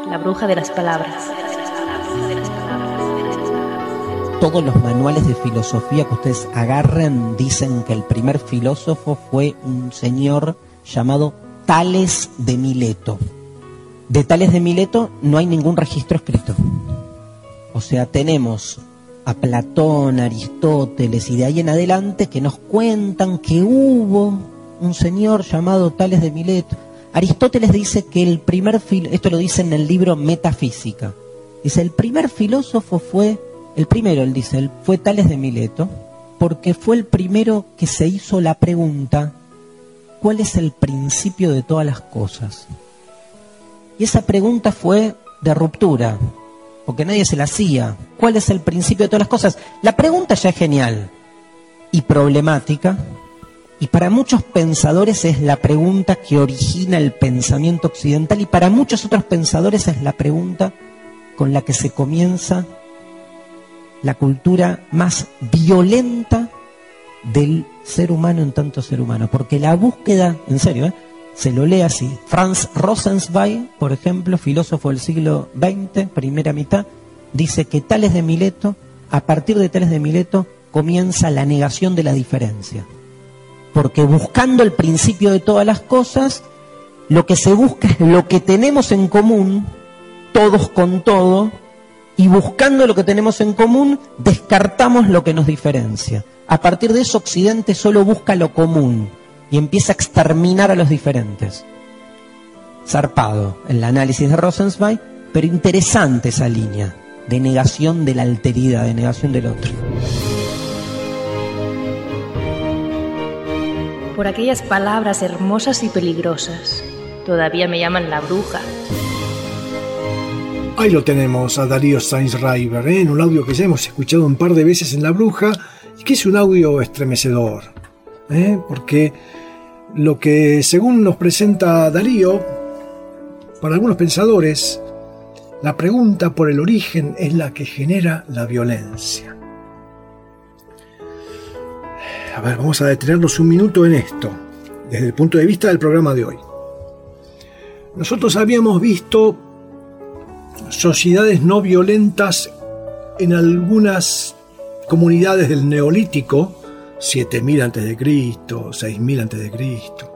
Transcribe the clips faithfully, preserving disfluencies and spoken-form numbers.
La bruja de las palabras. Todos los manuales de filosofía que ustedes agarren dicen que el primer filósofo fue un señor llamado Tales de Mileto. De Tales de Mileto no hay ningún registro escrito. O sea, tenemos a Platón, Aristóteles y de ahí en adelante que nos cuentan que hubo un señor llamado Tales de Mileto. Aristóteles dice que el primer filósofo, esto lo dice en el libro Metafísica, dice el primer filósofo fue, el primero él dice, fue Tales de Mileto, porque fue el primero que se hizo la pregunta, ¿cuál es el principio de todas las cosas? Y esa pregunta fue de ruptura, porque nadie se la hacía. ¿Cuál es el principio de todas las cosas? La pregunta ya es genial y problemática, y para muchos pensadores es la pregunta que origina el pensamiento occidental, y para muchos otros pensadores es la pregunta con la que se comienza la cultura más violenta del ser humano en tanto ser humano, porque la búsqueda, en serio, ¿eh? Se lo lee así. Franz Rosenzweig, por ejemplo, filósofo del siglo veinte, primera mitad, dice que Tales de Mileto, a partir de Tales de Mileto, comienza la negación de la diferencia. Porque buscando el principio de todas las cosas, lo que se busca es lo que tenemos en común, todos con todo, y buscando lo que tenemos en común, descartamos lo que nos diferencia. A partir de eso, Occidente solo busca lo común y empieza a exterminar a los diferentes. Zarpado el análisis de Rosenzweig, pero interesante esa línea de negación de la alteridad, de negación del otro. Por aquellas palabras hermosas y peligrosas, todavía me llaman la bruja. Ahí lo tenemos a Darío Sainz-Raiber, ¿eh? En un audio que ya hemos escuchado un par de veces en La Bruja, y que es un audio estremecedor, ¿eh? Porque lo que según nos presenta Darío, para algunos pensadores, la pregunta por el origen es la que genera la violencia. A ver, vamos a detenernos un minuto en esto, desde el punto de vista del programa de hoy. Nosotros habíamos visto sociedades no violentas en algunas comunidades del Neolítico, siete mil antes de Cristo, seis mil antes de Cristo.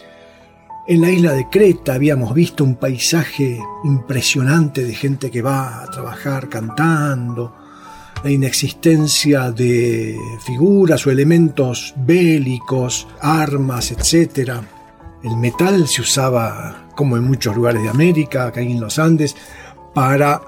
En la isla de Creta habíamos visto un paisaje impresionante de gente que va a trabajar cantando, la inexistencia de figuras o elementos bélicos, armas, etcétera. El metal se usaba, como en muchos lugares de América, acá en los Andes, para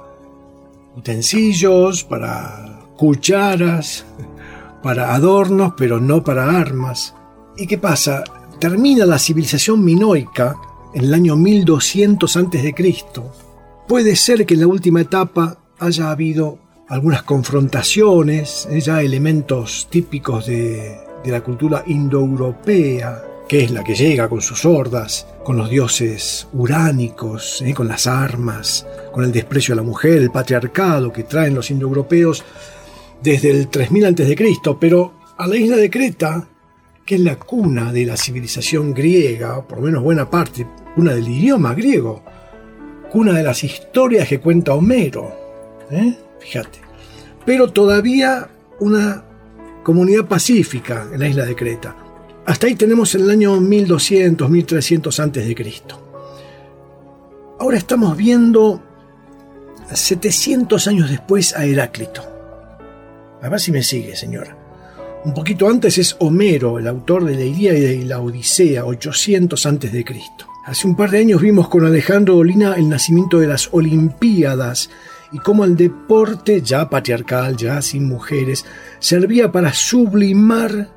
utensilios, para cucharas, para adornos, pero no para armas. ¿Y qué pasa? Termina la civilización minoica en el año mil doscientos antes de Cristo. Puede ser que en la última etapa haya habido algunas confrontaciones, ya elementos típicos de, de la cultura indoeuropea, que es la que llega con sus hordas, con los dioses uránicos, ¿eh? Con las armas, con el desprecio a la mujer, el patriarcado que traen los indoeuropeos desde el tres mil antes de Cristo, pero a la isla de Creta, que es la cuna de la civilización griega, por lo menos buena parte, cuna del idioma griego, cuna de las historias que cuenta Homero, ¿eh? Fíjate. Pero todavía una comunidad pacífica en la isla de Creta. Hasta ahí tenemos el año mil doscientos, mil trescientos antes de Cristo. Ahora estamos viendo setecientos años después a Heráclito. A ver si me sigue, señora. Un poquito antes es Homero, el autor de la Ilíada y la Odisea, ochocientos antes de Cristo. Hace un par de años vimos con Alejandro Dolina el nacimiento de las Olimpiadas y cómo el deporte, ya patriarcal, ya sin mujeres, servía para sublimar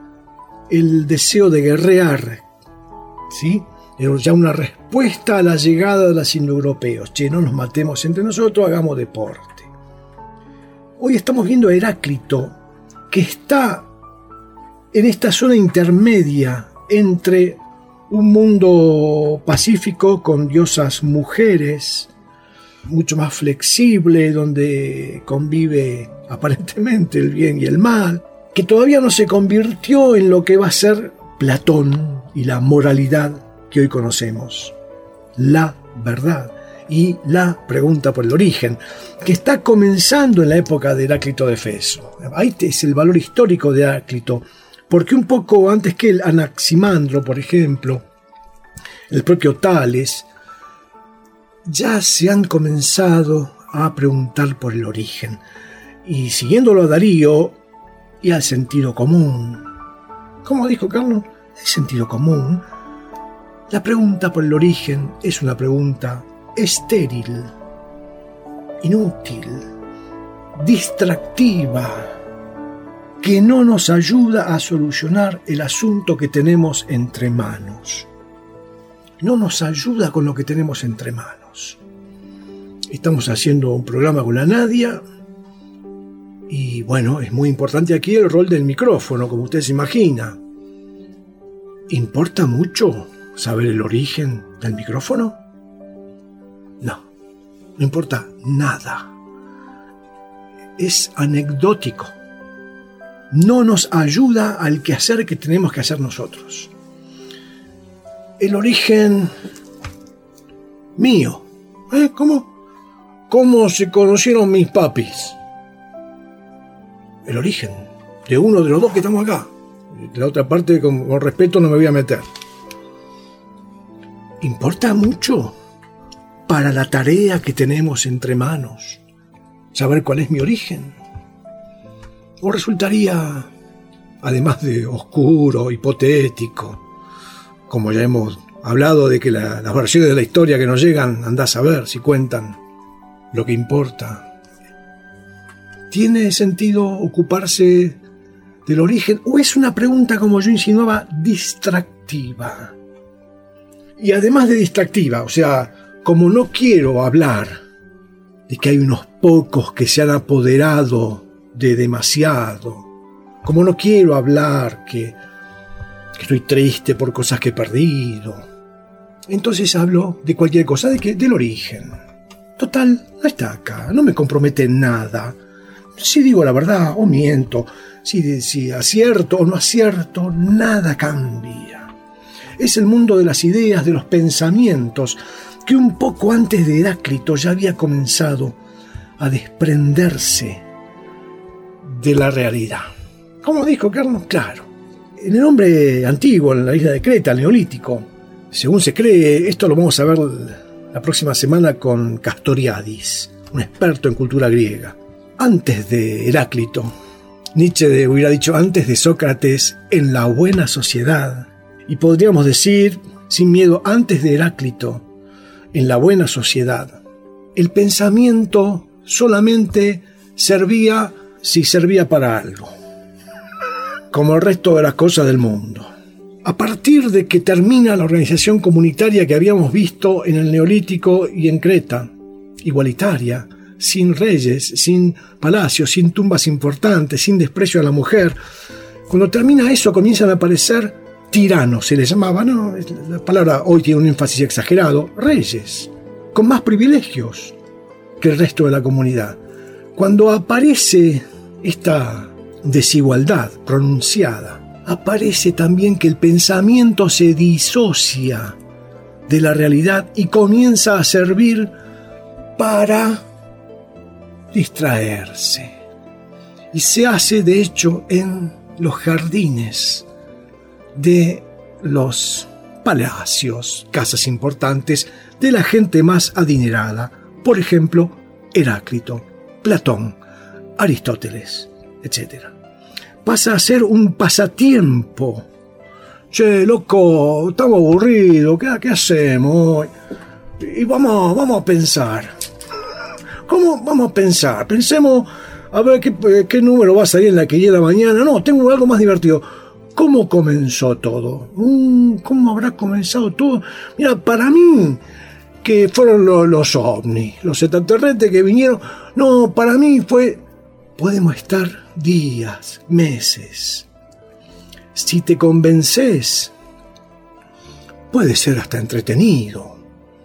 el deseo de guerrear, ¿sí? Era ya una respuesta a la llegada de los indoeuropeos. Che, no nos matemos entre nosotros, hagamos deporte. Hoy estamos viendo a Heráclito, que está en esta zona intermedia entre un mundo pacífico con diosas mujeres, mucho más flexible, donde convive aparentemente el bien y el mal, que todavía no se convirtió en lo que va a ser Platón y la moralidad que hoy conocemos, la verdad. y la pregunta por el origen, que está comenzando en la época de Heráclito de Éfeso. Ahí es el valor histórico de Heráclito, porque un poco antes que él, Anaximandro, por ejemplo, el propio Tales, ya se han comenzado a preguntar por el origen. Y siguiéndolo a Darío y al sentido común. ¿Cómo dijo Carlos? El sentido común. La pregunta por el origen es una pregunta estéril, inútil, distractiva, que no nos ayuda a solucionar el asunto que tenemos entre manos. No nos ayuda con lo que tenemos entre manos. Estamos haciendo un programa con la Nadia y bueno, es muy importante aquí el rol del micrófono, como usted se imagina. ¿Importa mucho saber el origen del micrófono? No, no importa nada. Es anecdótico. No nos ayuda al quehacer que tenemos que hacer nosotros. El origen mío. ¿Eh? ¿Cómo? ¿Cómo se conocieron mis papis? El origen de uno de los dos que estamos acá. La otra parte, con, con respeto, no me voy a meter. ¿Importa mucho para la tarea que tenemos entre manos saber cuál es mi origen? ¿O resultaría, además de oscuro, hipotético, como ya hemos hablado de que la, las versiones de la historia que nos llegan, andá a saber si cuentan lo que importa? ¿Tiene sentido ocuparse del origen o es una pregunta, como yo insinuaba, distractiva? Y además de distractiva, o sea, como no quiero hablar de que hay unos pocos que se han apoderado de demasiado, como no quiero hablar que, que estoy triste por cosas que he perdido, entonces hablo de cualquier cosa, de que, del origen. Total, no está acá, no me compromete en nada. Si digo la verdad o miento, si, si acierto o no acierto, nada cambia. Es el mundo de las ideas, de los pensamientos, que un poco antes de Heráclito ya había comenzado a desprenderse de la realidad. ¿Cómo dijo Carlos? Claro. En el hombre antiguo, en la isla de Creta, el neolítico, según se cree, esto lo vamos a ver la próxima semana con Castoriadis, un experto en cultura griega. Antes de Heráclito, Nietzsche hubiera dicho antes de Sócrates, en la buena sociedad. Y podríamos decir, sin miedo, antes de Heráclito, en la buena sociedad. El pensamiento solamente servía si servía para algo, como el resto de las cosas del mundo. A partir de que termina la organización comunitaria que habíamos visto en el Neolítico y en Creta, igualitaria, sin reyes, sin palacios, sin tumbas importantes, sin desprecio a la mujer, cuando termina eso comienzan a aparecer tiranos, se les llamaba, ¿no? La palabra hoy tiene un énfasis exagerado, reyes, con más privilegios que el resto de la comunidad. Cuando aparece esta desigualdad pronunciada, aparece también que el pensamiento se disocia de la realidad y comienza a servir para distraerse. Y se hace, de hecho, en los jardines de los palacios, casas importantes de la gente más adinerada. Por ejemplo, Heráclito, Platón, Aristóteles, etcétera. Pasa a ser un pasatiempo. Che, loco, estamos aburridos, ¿qué, qué hacemos? Y vamos, vamos a pensar. ¿Cómo vamos a pensar? Pensemos, a ver qué, qué número va a salir en la quiniela mañana. No, tengo algo más divertido. ¿Cómo comenzó todo? Mm, ¿Cómo habrá comenzado todo? Mira, para mí, que fueron los, los ovnis, los extraterrestres que vinieron. No, para mí fue... Podemos estar días, meses. Si te convences, puede ser hasta entretenido.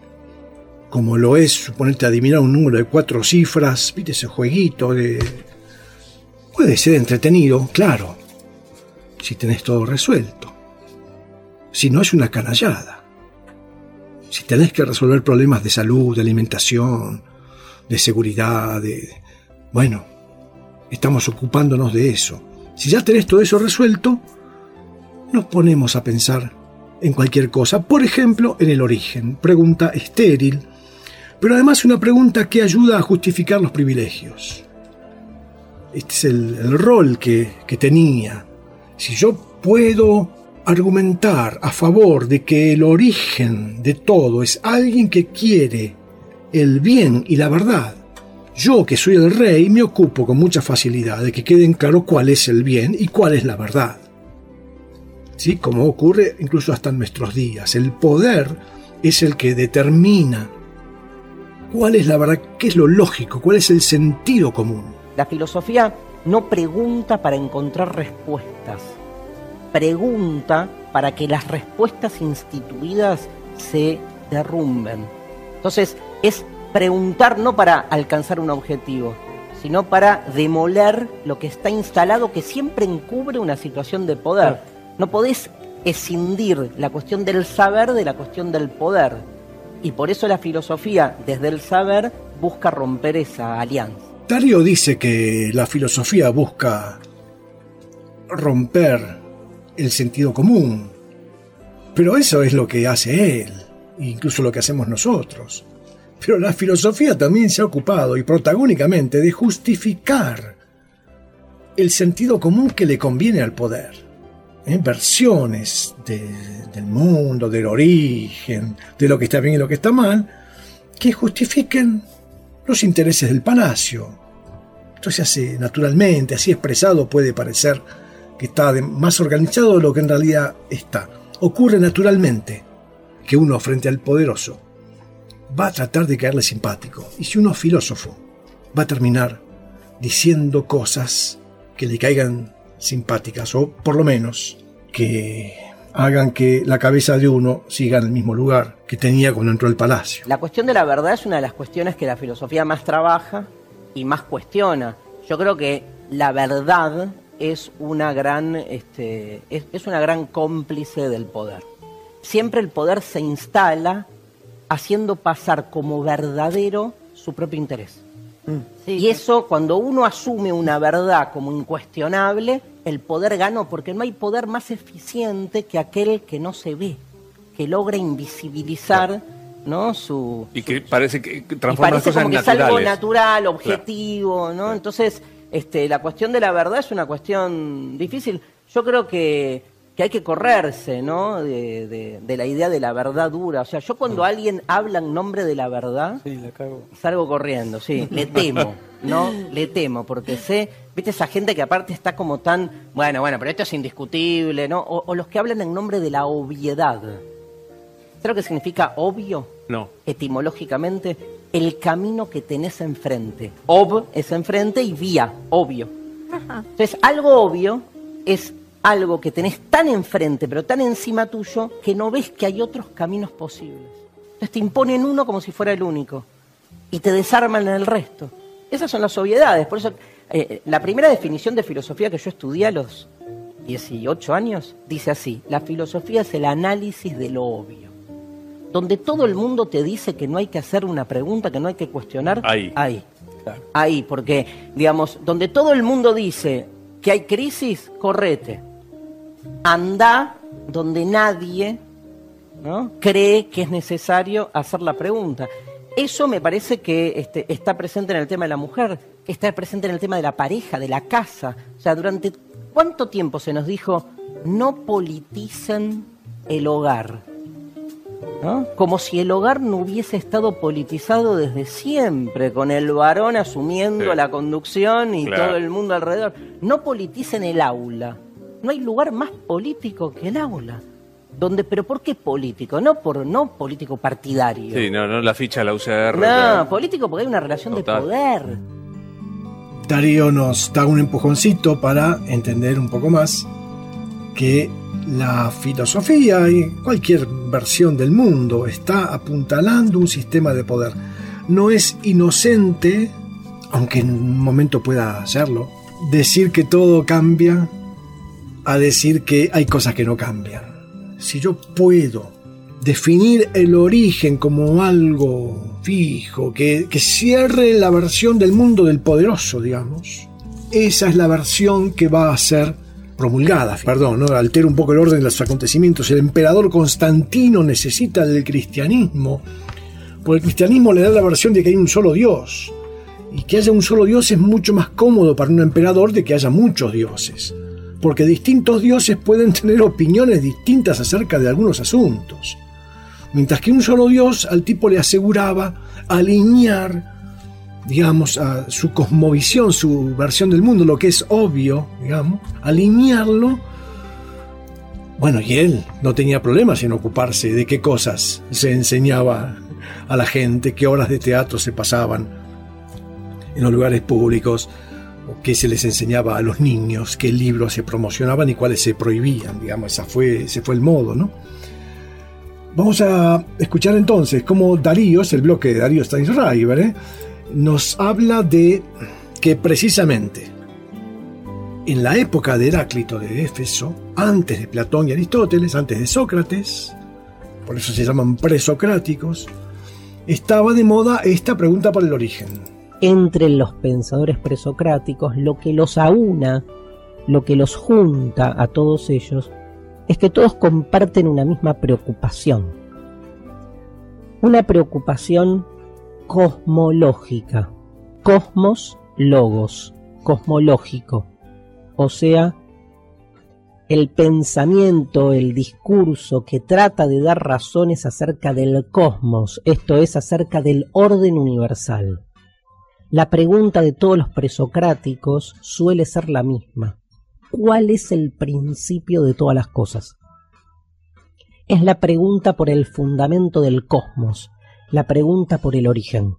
Como lo es, suponerte adivinar un número de cuatro cifras, viste ese jueguito de... Puede ser entretenido, claro, si tenés todo resuelto. Si no, es una canallada. Si tenés que resolver problemas de salud, de alimentación, de seguridad, de... bueno, estamos ocupándonos de eso. Si ya tenés todo eso resuelto, nos ponemos a pensar en cualquier cosa. Por ejemplo, en el origen. Pregunta estéril, pero además una pregunta que ayuda a justificar los privilegios. Este es el, el rol que, que tenía. Si yo puedo argumentar a favor de que el origen de todo es alguien que quiere el bien y la verdad, yo que soy el rey me ocupo con mucha facilidad de que queden claro cuál es el bien y cuál es la verdad. ¿Sí? Como ocurre incluso hasta en nuestros días. El poder es el que determina cuál es la verdad, qué es lo lógico, cuál es el sentido común. La filosofía no pregunta para encontrar respuestas, pregunta para que las respuestas instituidas se derrumben. Entonces, es preguntar no para alcanzar un objetivo, sino para demoler lo que está instalado, que siempre encubre una situación de poder. Claro. No podés escindir la cuestión del saber de la cuestión del poder. Y por eso la filosofía, desde el saber, busca romper esa alianza. Darío dice que la filosofía busca romper el sentido común, pero eso es lo que hace él, incluso lo que hacemos nosotros. Pero la filosofía también se ha ocupado, y protagónicamente, de justificar el sentido común que le conviene al poder. ¿Eh? Versiones de, del mundo, del origen, de lo que está bien y lo que está mal, que justifiquen los intereses del palacio. Esto se hace naturalmente, así expresado puede parecer que está de, más organizado de lo que en realidad está. Ocurre naturalmente que uno frente al poderoso va a tratar de caerle simpático. Y si uno es filósofo, va a terminar diciendo cosas que le caigan simpáticas, o por lo menos que hagan que la cabeza de uno siga en el mismo lugar que tenía cuando entró al palacio. La cuestión de la verdad es una de las cuestiones que la filosofía más trabaja y más cuestiona. Yo creo que la verdad es una gran, este, es, es una gran cómplice del poder. Siempre el poder se instala haciendo pasar como verdadero su propio interés. Mm. Sí, y eso, cuando uno asume una verdad como incuestionable, el poder ganó, porque no hay poder más eficiente que aquel que no se ve, que logra invisibilizar, ¿no? Su, y que su, parece que transforma las cosas en naturales. Y parece como que es algo natural, objetivo, claro. ¿no? Entonces, este, la cuestión de la verdad es una cuestión difícil. Yo creo que, que hay que correrse, ¿no? De, de, de la idea de la verdad dura. O sea, yo cuando mm. alguien habla en nombre de la verdad, sí, la cago. Salgo corriendo, sí, le temo, ¿no? Le temo, porque sé, viste esa gente que aparte está como tan, bueno, bueno, pero esto es indiscutible, ¿no? O, o los que hablan en nombre de la obviedad. ¿Sabes lo que significa obvio? No. Etimológicamente, el camino que tenés enfrente. Ob es enfrente y vía, obvio. Ajá. Entonces, algo obvio es algo que tenés tan enfrente, pero tan encima tuyo, que no ves que hay otros caminos posibles. Entonces te imponen uno como si fuera el único y te desarman en el resto. Esas son las obviedades. Por eso, eh, la primera definición de filosofía que yo estudié a los dieciocho años dice así: la filosofía es el análisis de lo obvio. Donde todo el mundo te dice que no hay que hacer una pregunta, que no hay que cuestionar, ahí. Ahí, claro. Ahí, porque, digamos, donde todo el mundo dice que hay crisis, correte. Andá donde nadie, ¿no?, cree que es necesario hacer la pregunta. Eso me parece que este, está presente en el tema de la mujer, está presente en el tema de la pareja, de la casa. O sea, durante ¿cuánto tiempo se nos dijo no politicen el hogar? ¿No? Como si el hogar no hubiese estado politizado desde siempre, con el varón asumiendo sí. la conducción y claro. todo el mundo alrededor. No politicen el aula. No hay lugar más político que el aula. Donde, ¿pero por qué político? No por no político partidario. Sí, no, no la ficha de la U C R. No, claro. político porque hay una relación Total. de poder. Darío nos da un empujoncito para entender un poco más que la filosofía y cualquier versión del mundo está apuntalando un sistema de poder. No es inocente, aunque en un momento pueda hacerlo, decir que todo cambia a decir que hay cosas que no cambian. Si yo puedo definir el origen como algo fijo, que, que cierre la versión del mundo del poderoso, digamos, esa es la versión que va a ser promulgada. Perdón, ¿no? Altera un poco el orden de los acontecimientos. El emperador Constantino necesita del cristianismo, porque el cristianismo le da la versión de que hay un solo Dios. Y que haya un solo Dios es mucho más cómodo para un emperador de que haya muchos dioses, porque distintos dioses pueden tener opiniones distintas acerca de algunos asuntos. Mientras que un solo Dios al tipo le aseguraba alinear, digamos, a su cosmovisión, su versión del mundo, lo que es obvio, digamos, alinearlo. Bueno, y él no tenía problemas en ocuparse de qué cosas se enseñaba a la gente, qué horas de teatro se pasaban en los lugares públicos, o qué se les enseñaba a los niños, qué libros se promocionaban y cuáles se prohibían, digamos, esa fue, ese fue el modo, ¿no? Vamos a escuchar entonces cómo Darío, el bloque de Darío Stanraiver, ¿eh? nos habla de que precisamente en la época de Heráclito de Éfeso, antes de Platón y Aristóteles, antes de Sócrates, por eso se llaman presocráticos, estaba de moda esta pregunta por el origen. Entre los pensadores presocráticos, lo que los aúna, lo que los junta a todos ellos, es que todos comparten una misma preocupación. Una preocupación cosmológica. Cosmos, logos, cosmológico. O sea, el pensamiento, el discurso que trata de dar razones acerca del cosmos, esto es, acerca del orden universal. La pregunta de todos los presocráticos suele ser la misma. ¿Cuál es el principio de todas las cosas? Es la pregunta por el fundamento del cosmos, la pregunta por el origen.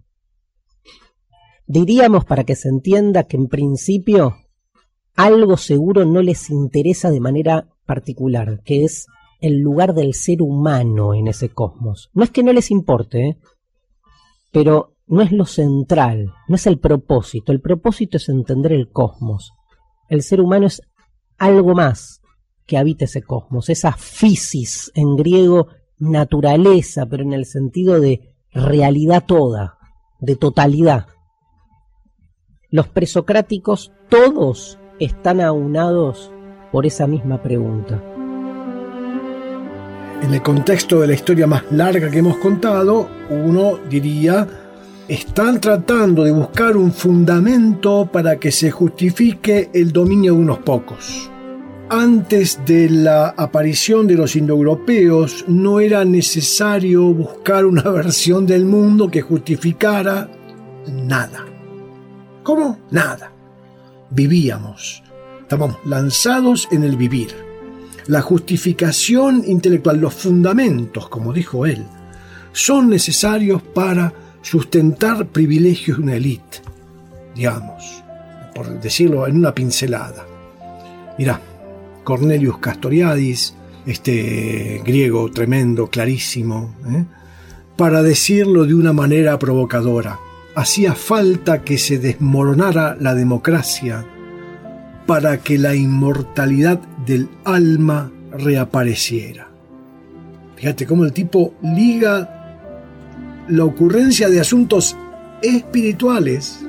Diríamos, para que se entienda, que en principio algo seguro no les interesa de manera particular, que es el lugar del ser humano en ese cosmos. No es que no les importe, ¿eh? Pero no es lo central, no es el propósito. El propósito es entender el cosmos. El ser humano es algo más que habita ese cosmos, esa physis, en griego naturaleza, pero en el sentido de realidad toda, de totalidad. Los presocráticos todos están aunados por esa misma pregunta. En el contexto de la historia más larga que hemos contado, uno diría: están tratando de buscar un fundamento para que se justifique el dominio de unos pocos. Antes de la aparición de los indoeuropeos no era necesario buscar una versión del mundo que justificara nada. ¿Cómo? Nada. Vivíamos. Estábamos lanzados en el vivir. La justificación intelectual, los fundamentos, como dijo él, son necesarios para sustentar privilegios de una élite, digamos, por decirlo en una pincelada. Mirá, Cornelius Castoriadis, este griego tremendo, clarísimo, ¿eh? para decirlo de una manera provocadora, hacía falta que se desmoronara la democracia para que la inmortalidad del alma reapareciera. Fíjate cómo el tipo liga la ocurrencia de asuntos espirituales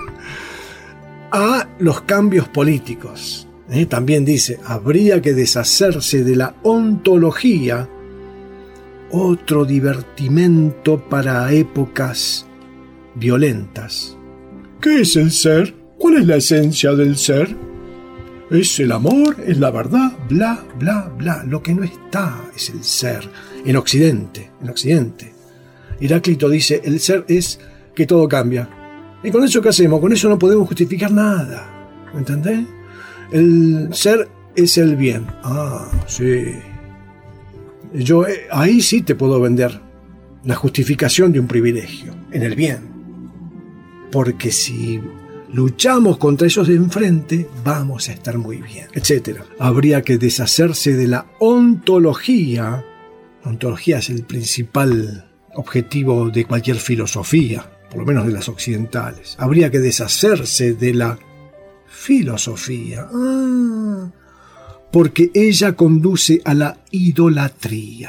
a los cambios políticos. ¿Eh? También dice, habría que deshacerse de la ontología, otro divertimento para épocas violentas. ¿Qué es el ser? ¿Cuál es la esencia del ser? Es el amor, es la verdad, bla, bla, bla. Lo que no está es el ser. En Occidente, en Occidente. Heráclito dice, el ser es que todo cambia. ¿Y con eso qué hacemos? Con eso no podemos justificar nada. ¿Entendés? El ser es el bien. Ah, sí. Yo eh, ahí sí te puedo vender la justificación de un privilegio, en el bien. Porque si luchamos contra esos de enfrente, vamos a estar muy bien, etcétera. Habría que deshacerse de la ontología. La ontología es el principal objetivo de cualquier filosofía, por lo menos de las occidentales. Habría que deshacerse de la filosofía, ah, porque ella conduce a la idolatría.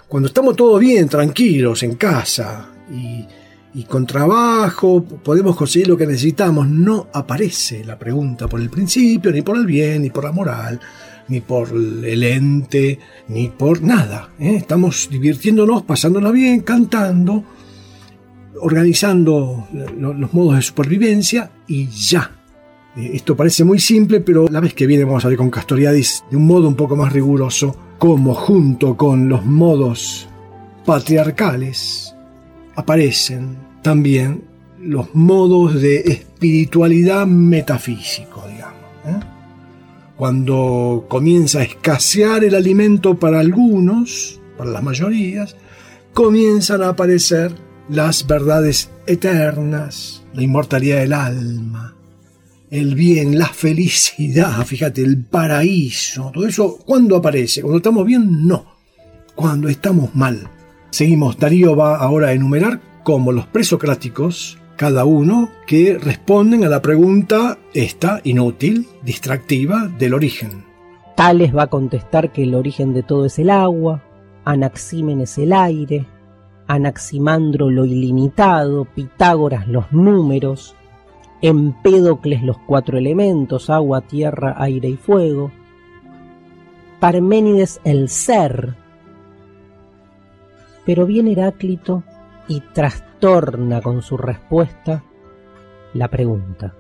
Cuando estamos todos bien, tranquilos, en casa y, y con trabajo, podemos conseguir lo que necesitamos, no aparece la pregunta por el principio, ni por el bien, ni por la moral, ni por el ente, ni por nada. ¿eh? Estamos divirtiéndonos, pasándola bien, cantando, organizando los modos de supervivencia y ya. Esto parece muy simple, pero la vez que viene vamos a ver con Castoriadis de un modo un poco más riguroso cómo junto con los modos patriarcales aparecen también los modos de espiritualidad metafísico, digamos. ¿eh? Cuando comienza a escasear el alimento para algunos, para las mayorías, comienzan a aparecer las verdades eternas, la inmortalidad del alma, el bien, la felicidad, fíjate, el paraíso, todo eso, ¿cuándo aparece? ¿Cuando estamos bien? No, cuando estamos mal. Seguimos, Darío va ahora a enumerar como los presocráticos, cada uno que responden a la pregunta esta, inútil, distractiva, del origen. Tales va a contestar que el origen de todo es el agua, Anaxímenes el aire, Anaximandro lo ilimitado, Pitágoras los números, Empédocles los cuatro elementos, agua, tierra, aire y fuego, Parménides el ser. Pero viene Heráclito y trastorna con su respuesta la pregunta.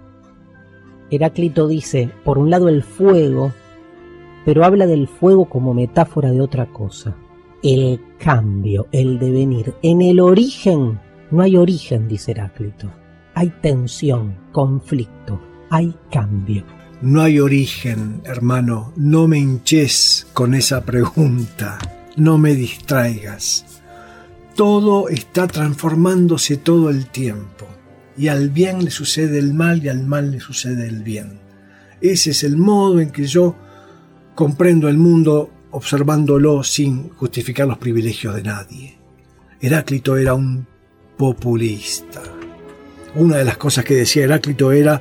Heráclito dice, por un lado el fuego, pero habla del fuego como metáfora de otra cosa. El cambio, el devenir. En el origen no hay origen, dice Heráclito. Hay tensión, conflicto, hay cambio. No hay origen, hermano. No me hinches con esa pregunta. No me distraigas. Todo está transformándose todo el tiempo. Y al bien le sucede el mal y al mal le sucede el bien. Ese es el modo en que yo comprendo el mundo observándolo sin justificar los privilegios de nadie. Heráclito era un populista. Una de las cosas que decía Heráclito era: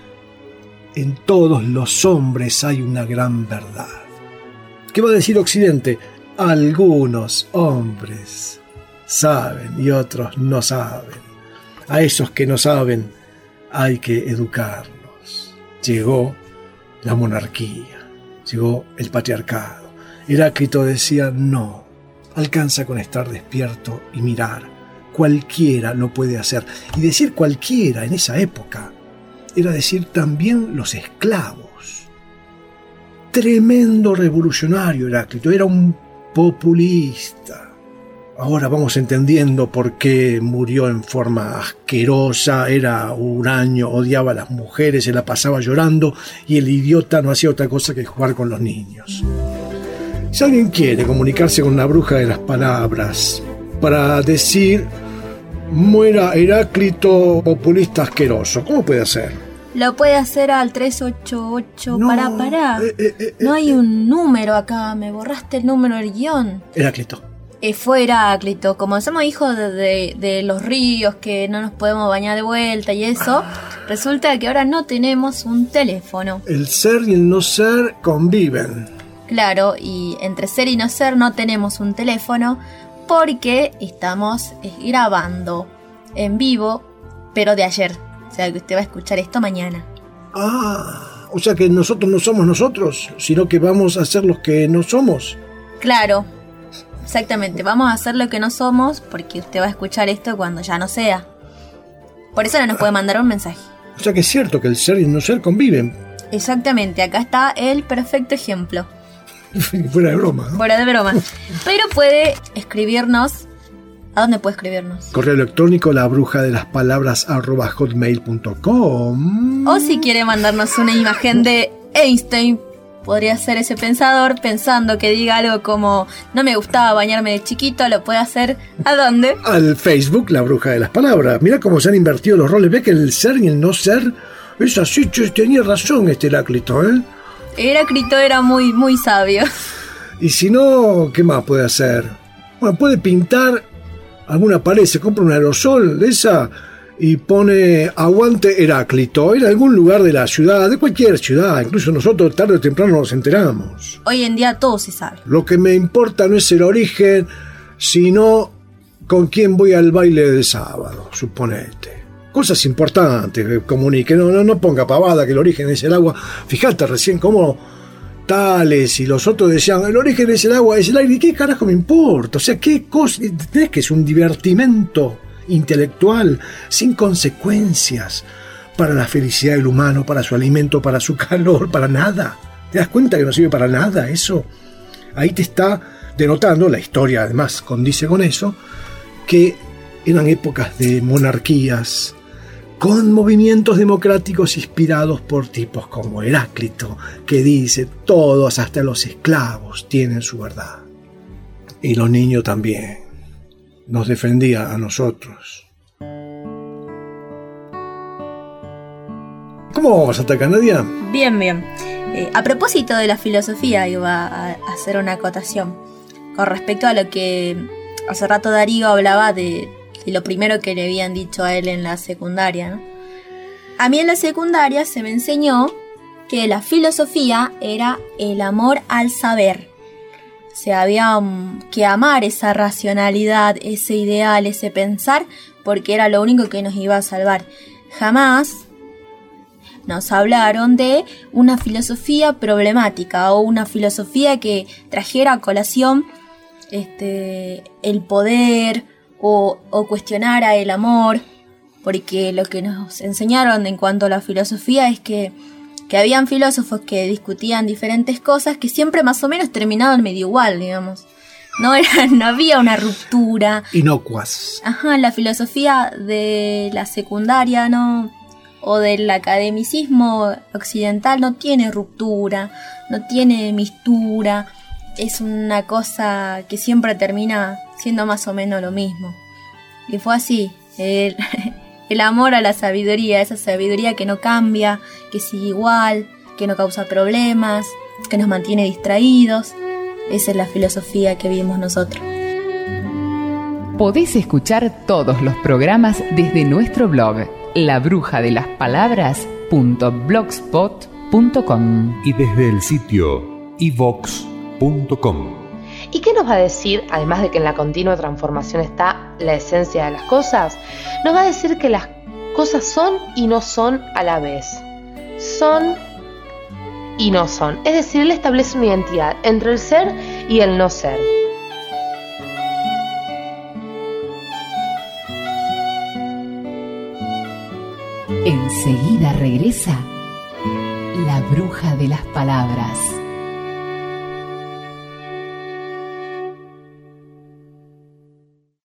en todos los hombres hay una gran verdad. ¿Qué va a decir Occidente? Algunos hombres saben y otros no saben. A esos que no saben hay que educarlos. Llegó la monarquía, llegó el patriarcado. Heráclito decía: no, alcanza con estar despierto y mirar. Cualquiera lo puede hacer. Y decir cualquiera en esa época era decir también los esclavos. Tremendo revolucionario Heráclito, era un populista. Ahora vamos entendiendo por qué murió en forma asquerosa, era huraño, odiaba a las mujeres, se la pasaba llorando y el idiota no hacía otra cosa que jugar con los niños. Si alguien quiere comunicarse con la bruja de las palabras para decir muera Heráclito populista asqueroso, ¿cómo puede hacer? Lo puede hacer al tres ocho ocho. No, Pará, pará. Eh, eh, eh, no hay eh, un número acá. Me borraste el número del guión. Heráclito. Eh, fue Heráclito. Como somos hijos de, de, de los ríos, que no nos podemos bañar de vuelta y eso, resulta que ahora no tenemos un teléfono. El ser y el no ser conviven. Claro, y entre ser y no ser no tenemos un teléfono porque estamos eh, grabando en vivo, pero de ayer. O sea que usted va a escuchar esto mañana. Ah, o sea que nosotros no somos nosotros, sino que vamos a ser los que no somos. Claro, exactamente. Vamos a hacer lo que no somos porque usted va a escuchar esto cuando ya no sea. Por eso no nos puede mandar un mensaje. O sea que es cierto que el ser y el no ser conviven. Exactamente, acá está el perfecto ejemplo. Fuera de broma, ¿no? Fuera de broma. Pero puede escribirnos. ¿A dónde puede escribirnos? Correo electrónico la bruja de las palabras arroba hotmail punto com. O si quiere mandarnos una imagen de Einstein, podría ser ese pensador pensando que diga algo como no me gustaba bañarme de chiquito, lo puede hacer ¿a dónde? Al Facebook la bruja de las palabras. Mira cómo se han invertido los roles. Ve que el ser y el no ser es así. Tenía razón este Heráclito, ¿eh? Heráclito era muy, muy sabio. Y si no, ¿qué más puede hacer? Bueno, puede pintar alguna pared, se compra un aerosol de esa y pone aguante Heráclito en algún lugar de la ciudad, de cualquier ciudad, incluso nosotros tarde o temprano nos enteramos. Hoy en día todo se sabe. Lo que me importa no es el origen, sino con quién voy al baile del sábado, suponete. Cosas importantes que comunique, no, no, no ponga pavada que el origen es el agua. Fíjate recién cómo Tales y los otros decían, el origen es el agua, es el aire, ¿y qué carajo me importa? O sea, ¿qué cosa? ¿Entendés que es un divertimento intelectual sin consecuencias para la felicidad del humano, para su alimento, para su calor, para nada? ¿Te das cuenta que no sirve para nada eso? Ahí te está denotando, la historia además condice con eso, que eran épocas de monarquías con movimientos democráticos inspirados por tipos como Heráclito, que dice, todos, hasta los esclavos, tienen su verdad. Y los niños también. Nos defendía a nosotros. ¿Cómo vamos hasta acá, Nadia? Bien, bien. Eh, a propósito de la filosofía, iba a hacer una acotación con respecto a lo que hace rato Darío hablaba de, de lo primero que le habían dicho a él en la secundaria, ¿no? A mí en la secundaria se me enseñó que la filosofía era el amor al saber. O sea, había que amar esa racionalidad, ese ideal, ese pensar, porque era lo único que nos iba a salvar. Jamás nos hablaron de una filosofía problemática o una filosofía que trajera a colación este, el poder o, o cuestionara el amor, porque lo que nos enseñaron en cuanto a la filosofía es que que habían filósofos que discutían diferentes cosas que siempre más o menos terminaban medio igual, digamos. No era, no había una ruptura. Inocuas. Ajá, la filosofía de la secundaria, ¿no? O del academicismo occidental no tiene ruptura, no tiene mistura. Es una cosa que siempre termina siendo más o menos lo mismo. Y fue así. El... El amor a la sabiduría, esa sabiduría que no cambia, que sigue igual, que no causa problemas, que nos mantiene distraídos. Esa es la filosofía que vivimos nosotros. Podés escuchar todos los programas desde nuestro blog, la bruja de las palabras punto blogspot punto com, y desde el sitio i vox punto com. ¿Y qué nos va a decir, además de que en la continua transformación está la esencia de las cosas? Nos va a decir que las cosas son y no son a la vez. Son y no son. Es decir, él establece una identidad entre el ser y el no ser. Enseguida regresa la bruja de las palabras.